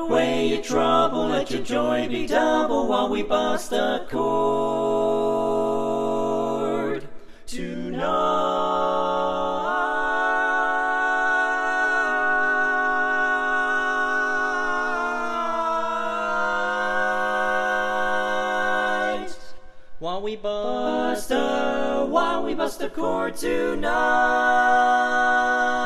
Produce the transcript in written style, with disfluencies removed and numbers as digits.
away your trouble, let your joy be double while we bust a chord tonight. While we bust a chord tonight.